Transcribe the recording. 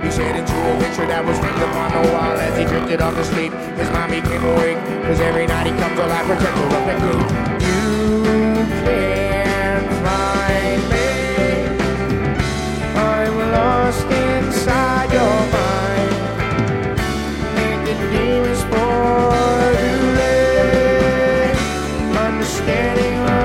He said into a picture that was framed upon the wall. As he drifted off to sleep, his mommy came awake, cause every night he comes alive, protector of the gate. You can't find me, I'm lost inside your mind, making demons for delay, understanding